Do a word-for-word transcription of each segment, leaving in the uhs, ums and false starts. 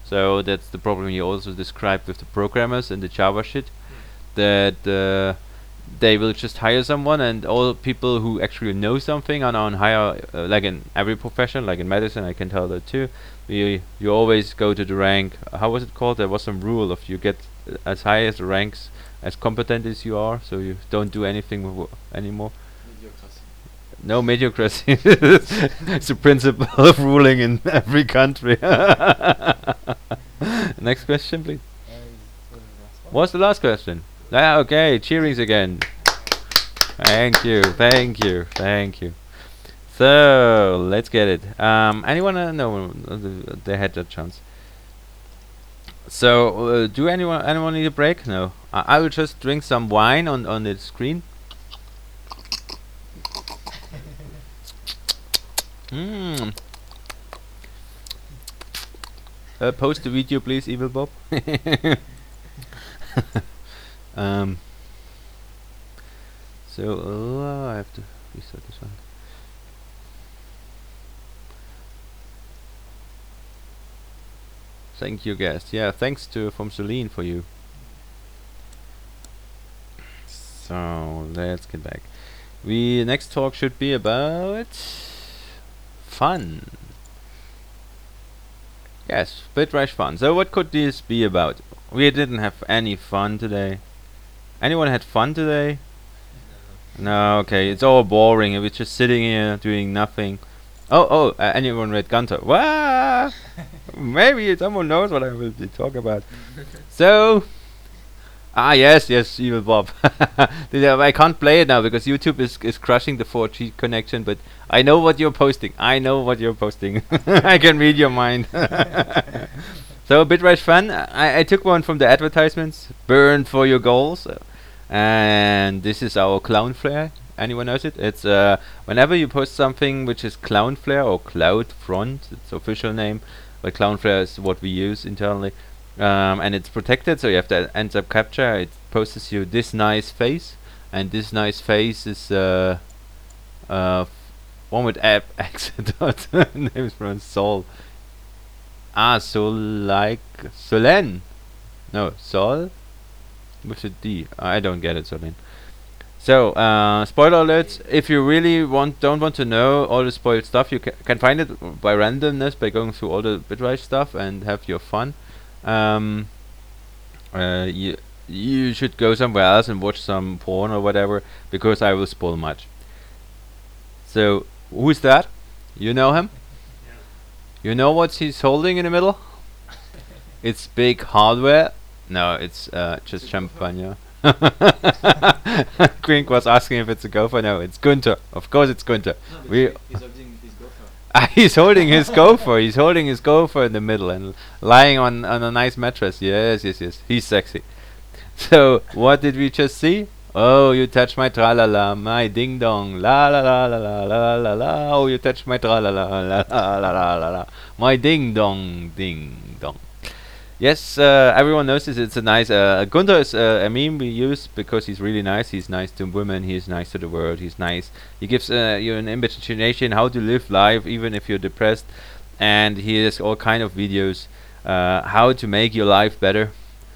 So that's the problem you also described with the programmers and the Java shit. That uh, they will just hire someone, and all people who actually know something are on higher, uh, like in every profession, like in medicine, I can tell that too. You you always go to the rank. How was it called? There was some rule of you get uh, as high as the ranks as competent as you are, so you don't do anything w- anymore. Mediocracy. No mediocrity. It's the principle of ruling in every country. Next question, please. Uh, is it the last one? What's the last question? Ah, okay, cheerings again. Thank you, thank you, thank you. So let's get it. Um, anyone? Uh, no, uh, th- they had that chance. So, uh, do anyone anyone need a break? No. I, I will just drink some wine on on the screen. Mm. Uh, post the video, please, Evil Bob. um. So uh, I have to restart this one. Thank you, guest. Yeah, thanks to from Celine for you. So let's get back. We next talk should be about fun. Yes, Bitrush fun. So what could this be about? We didn't have any fun today. Anyone had fun today? No, okay, it's all boring. We're just sitting here doing nothing. Oh, oh, uh, anyone read Gunter? Wow! Maybe someone knows what I will be talking about. So, ah, yes, yes, Evil Bob. Th- uh, I can't play it now because YouTube is is crushing the four G connection. But I know what you're posting. I know what you're posting. I can read your mind. So, Bitrush fun. I, I took one from the advertisements. Burn for your goals. Uh, and this is our Cloudflare. Anyone knows it? It's uh, whenever you post something which is Cloudflare or CloudFront, its official name, but Cloudflare is what we use internally, um, and it's protected, so you have to enter captcha. It posts you this nice face, and this nice face is uh, uh, f- one with app accent. Name is from Sol. Ah, Sol like Solen. No, Sol with a D. I don't get it, Solen. So, uh, spoiler alerts. If you really want, don't want to know all the spoiled stuff, you ca- can find it by randomness by going through all the Bitrise stuff and have your fun. Um, uh, you you should go somewhere else and watch some porn or whatever because I will spoil much. So, who's that? You know him? You know what he's holding in the middle? It's big hardware. No, it's uh, just champagne. Quink was asking if it's a gopher. No, it's Gunther. Of course, it's Gunther. No, but We he- he's holding his gopher. Ah, he's holding his gopher. He's holding his gopher in the middle and lying on on a nice mattress. Yes, yes, yes. He's sexy. So what did we just see? Oh, you touch my tralala, my ding dong, la la la la la la la la. Oh, you touch my tralala, la la la la la la, my ding dong, ding dong. Yes, uh, everyone knows this. It's a nice. Uh, Gunther is uh, a meme we use because he's really nice. He's nice to women. He's nice to the world. He's nice. He gives uh, you an imagination how to live life even if you're depressed, and he has all kind of videos uh, how to make your life better.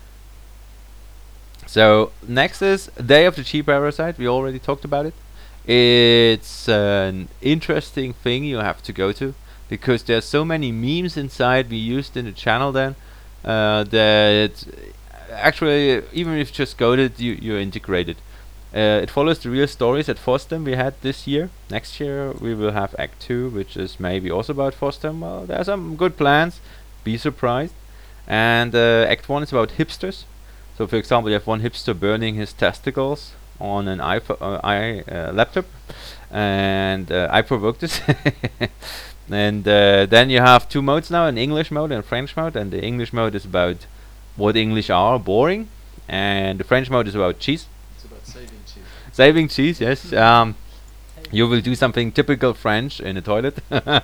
So next is Day of the Cheap Parasite. We already talked about it. It's an interesting thing you have to go to because there's so many memes inside we used in the channel then uh, that actually even if you just go to it, you you're integrated. Uh, it follows the real stories at Fosdem we had this year. Next year we will have Act two, which is maybe also about Fosdem. Well, there are some good plans. Be surprised. And uh, Act one is about hipsters. So, for example, you have one hipster burning his testicles on an iPhone, uh, i uh, laptop, and uh, I provoked this. And uh, then you have two modes now: an English mode and a French mode. And the English mode is about what English are, boring, and the French mode is about cheese, It's about saving cheese. saving cheese. Yes. Um, you will do something typical French in a toilet.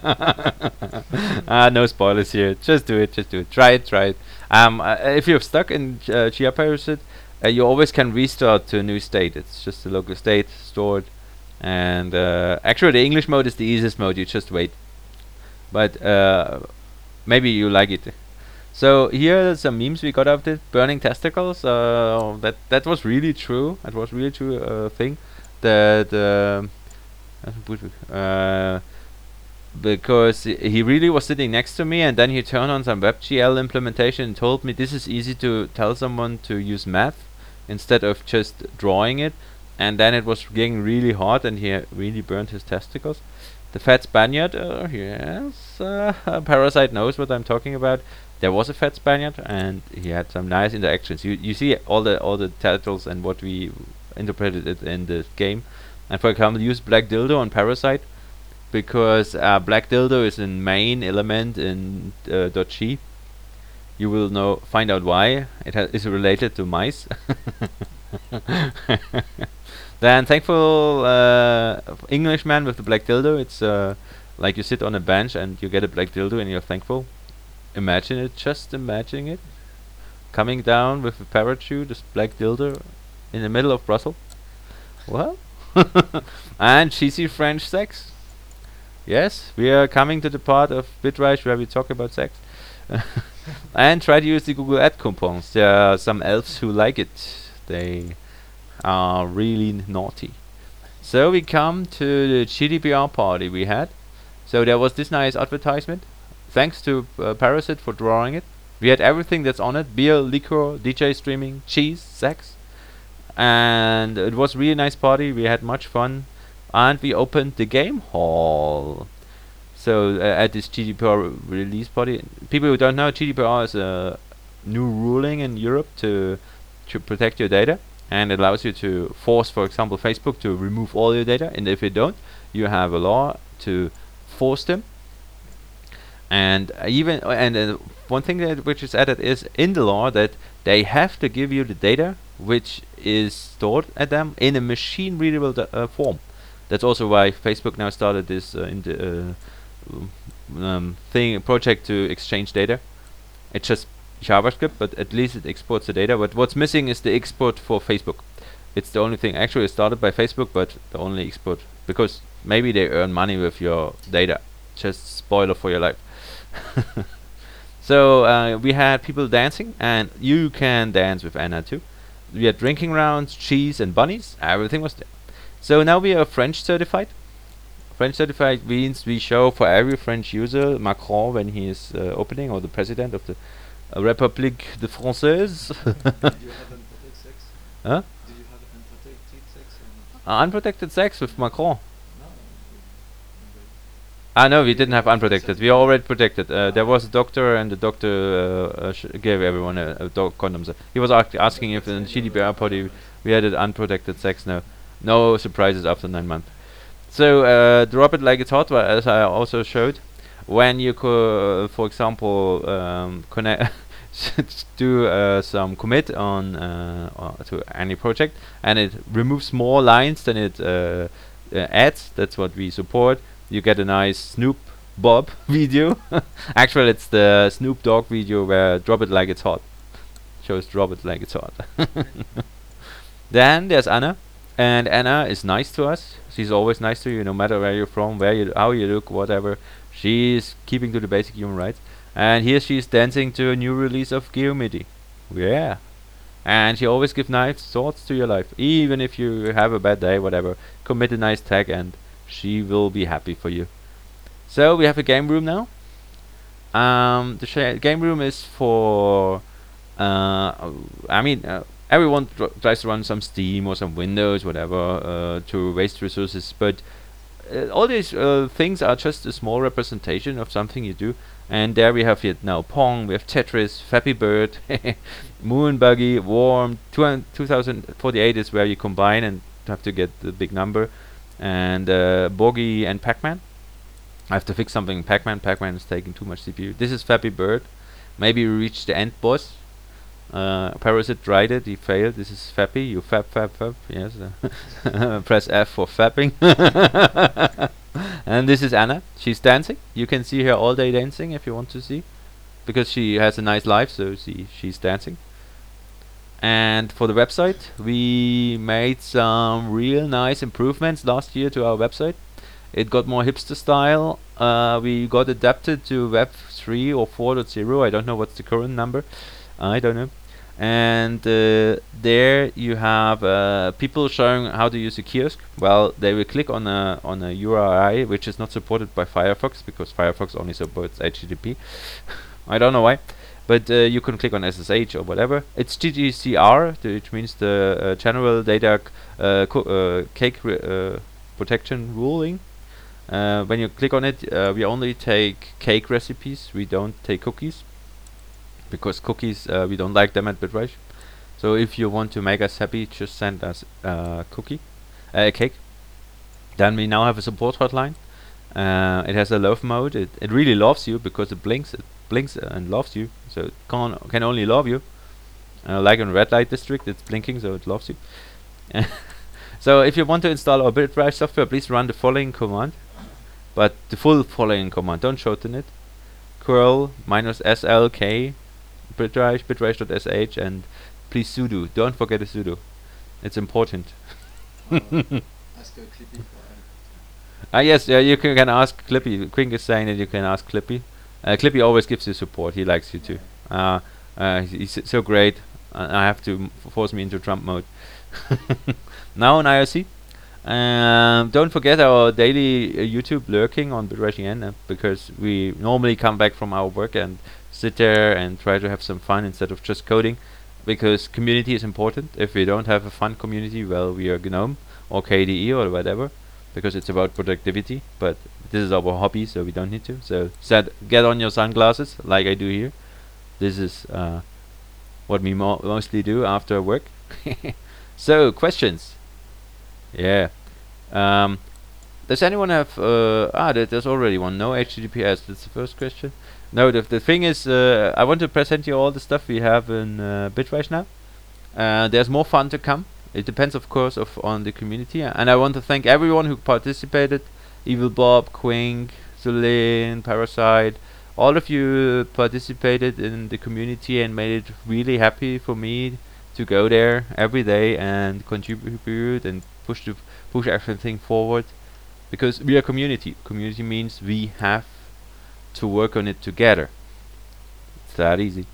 Ah, no spoilers here. Just do it. Just do it. Try it. Try it. Um, uh, if you're stuck in uh, Chia Parasite, uh, you always can restart to a new state. It's just a local state stored. And uh, actually, the English mode is the easiest mode. You just wait. But uh, maybe you like it. So here are some memes we got out of it. Burning testicles. Uh, that that was really true. That was really true uh, thing. That uh, uh, because he he really was sitting next to me, and then he turned on some WebGL implementation and told me this is easy to tell someone to use math instead of just drawing it. And then it was getting really hot, and he really burned his testicles. The fat Spaniard, uh, yes, uh, Parasite knows what I'm talking about. There was a fat Spaniard, and he had some nice interactions. You you see all the all the titles and what we interpreted it in the game. And for example, use Black Dildo on Parasite because uh, Black Dildo is a main element in uh, .g. You will know find out why it ha is related to mice. Then thankful uh, Englishman with the black dildo. It's uh, like you sit on a bench and you get a black dildo and you're thankful. Imagine it, just imagine it. Coming down with a parachute, this black dildo in the middle of Brussels. What? And cheesy French sex. Yes, we are coming to the part of Bitrage where we talk about sex. And try to use the Google Ad coupons. There are some elves who like it. They are really naughty. So we come to the G D P R party we had. So there was this nice advertisement. Thanks to uh, Parasite for drawing it. We had everything that's on it: beer, liquor, D J streaming, cheese, sex. And it was a really nice party. We had much fun. And we opened the game hall. So uh, at this G D P R release party, people who don't know, G D P R is a new ruling in Europe to to protect your data, and it allows you to force, for example, Facebook to remove all your data, and if you don't, you have a law to force them. And uh, even uh, and uh, one thing that which is added is in the law that they have to give you the data which is stored at them in a machine readable uh, form. That's also why Facebook now started this uh, in the uh, um, thing project to exchange data. It's just JavaScript, but at least it exports the data. But what's missing is the export for Facebook. It's the only thing. Actually, it started by Facebook, but the only export, because maybe they earn money with your data. Just spoiler for your life. So uh, we had people dancing, and you can dance with Anna too. We had drinking rounds, cheese and bunnies. Everything was there. So now we are French certified. French certified means we show for every French user Macron when he is uh, opening, or the president of the uh, République de Française. Did you have unprotected sex? Huh? Did you have unprotected sex or not? Uh, unprotected sex with Macron. No. Ah no, we didn't have unprotected. We are already protected. Uh, there was a doctor, and the doctor uh, uh, sh gave everyone a, a dog condoms. He was asking if in G D P R party we had an unprotected sex. No, no surprises after nine months. So uh, drop it like it's hot, well, as I also showed. When you co uh, for example, um, connect do uh, some commit on uh, uh, to any project, and it removes more lines than it uh, uh, adds. That's what we support. You get a nice Snoop Bob video. Actually, it's the Snoop Dogg video where drop it like it's hot. Shows drop it like it's hot. Then there's Anna, and Anna is nice to us. She's always nice to you, no matter where you're from, where you, how you look, whatever. She's keeping to the basic human rights. And here she's dancing to a new release of Geomidi. Yeah. And she always gives nice thoughts to your life, even if you have a bad day, whatever. Commit a nice tag, and she will be happy for you. So we have a game room now. Um, the sh game room is for, uh, I mean, uh, everyone tr tries to run some Steam or some Windows, whatever, uh, to waste resources, but uh, all these uh, things are just a small representation of something you do. And there we have it now: Pong, we have Tetris, Flappy Bird, Moon Buggy, Worm. two thousand forty-eight is where you combine and have to get the big number, and uh, Boggy and Pac-Man. I have to fix something in Pac-Man. Pac-Man is taking too much C P U. This is Flappy Bird. Maybe we reach the end boss. Uh, Parasite tried it, he failed. This is Fappy, you fap fap fap, yes. Uh, press F for fapping. And this is Anna, she's dancing. You can see her all day dancing if you want to see, because she has a nice life, so see, she's dancing. And for the website, we made some real nice improvements last year to our website. It got more hipster style. Uh, we got adapted to Web three or four point zero. I don't know what's the current number. I don't know. And uh, there you have uh, people showing how to use a kiosk. Well, they will click on a on a U R I which is not supported by Firefox, because Firefox only supports H T T P. I don't know why, but uh, you can click on S S H or whatever. It's G D C R, which means the uh, General Data uh, co uh, Cake uh, Protection Ruling. Uh, when you click on it, uh, we only take cake recipes. We don't take cookies, because cookies, uh, we don't like them at Bitrage. So if you want to make us happy, just send us a uh, cookie, a uh, cake. Then we now have a support hotline. Uh, it has a love mode. It, it really loves you because it blinks, it blinks uh, and loves you. So it can can only love you. Uh, like in red light district, it's blinking, so it loves you. So if you want to install our Bitrage software, please run the following command. But the full following command, don't shorten it. Curl minus slk bitrage bitrage.sh, and please sudo. Don't forget a sudo. It's important. Uh, ask uh, Clippy for help. Ah yes, yeah, you can, can ask Clippy. Quink is saying that you can ask Clippy. Uh, Clippy always gives you support. He likes you too. Uh, uh, he's so great. Uh, I have to m force me into Trump mode. Now on I R C. Um, don't forget our daily uh, YouTube lurking on BitRageN, uh, because we normally come back from our work and sit there and try to have some fun instead of just coding, because community is important. If we don't have a fun community, well, we are GNOME or K D E or whatever, because it's about productivity, but this is our hobby, so we don't need to. So said, get on your sunglasses like I do here. This is uh, what we mo mostly do after work. So questions. Yeah. Um, does anyone have uh, ah there, there's already one. No H T T P S. That's the first question. No, the the thing is, uh, I want to present you all the stuff we have in uh, Bitrage now. Uh, there's more fun to come. It depends, of course, of on the community, and I want to thank everyone who participated. Evil Bob, Quink, Zulin, Parasite. All of you participated in the community and made it really happy for me to go there every day and contribute and push the push everything forward, because we are community. Community means we have to work on it together. It's that easy.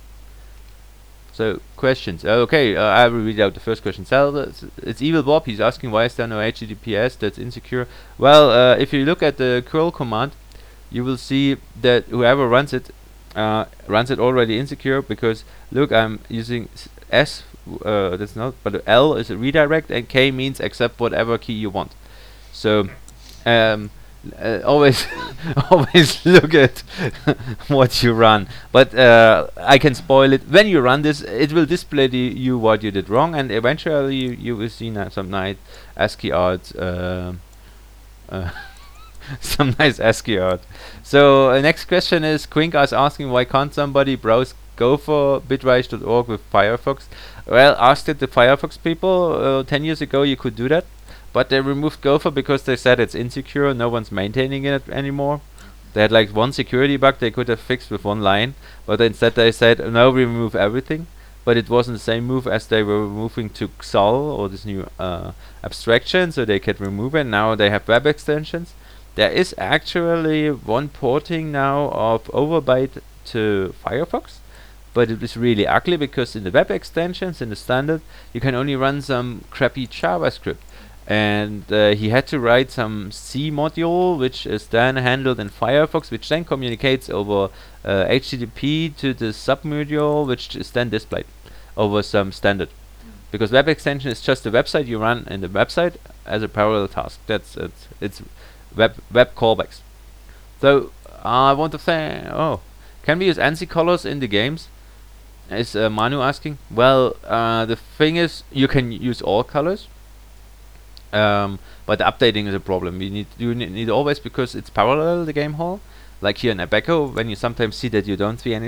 So questions. Uh, okay, uh, I will read out the first question. So it's, it's Evil Bob. He's asking why is there no H T T P S that's insecure. Well, uh, if you look at the curl command, you will see that whoever runs it uh, runs it already insecure, because look, I'm using S. Uh, that's not, but L is a redirect, and K means accept whatever key you want. So um, uh, always always look at what you run. But uh, I can spoil it. When you run this, it will display the you what you did wrong, and eventually you, you will see some nice ASCII art. Uh, uh some nice ASCII art. So uh, next question is, Quink is asking why can't somebody browse Gopher bitrage dot org with Firefox. Well, asked it the Firefox people. Uh, ten years ago you could do that, but they removed Gopher because they said it's insecure. No one's maintaining it anymore. They had like one security bug they could have fixed with one line, but instead they said no, we remove everything. But it wasn't the same move as they were moving to X A L, or this new uh, abstraction, so they could remove it. Now they have web extensions. There is actually one porting now of Overbyte to Firefox, but it is really ugly, because in the web extensions, in the standard, you can only run some crappy JavaScript. And uh, he had to write some C module, which is then handled in Firefox, which then communicates over uh, H T T P to the submodule, which is then displayed over some standard. Because web extension is just a website you run in the website as a parallel task. That's it. It's web web callbacks. So uh, I want to say, oh, can we use ANSI colors in the games? Is uh, Manu asking? Well, uh, the thing is, you can use all colors, um, but the updating is a problem. You need you need, need always, because it's parallel the game hall. Like here in Abaco, when you sometimes see that you don't see any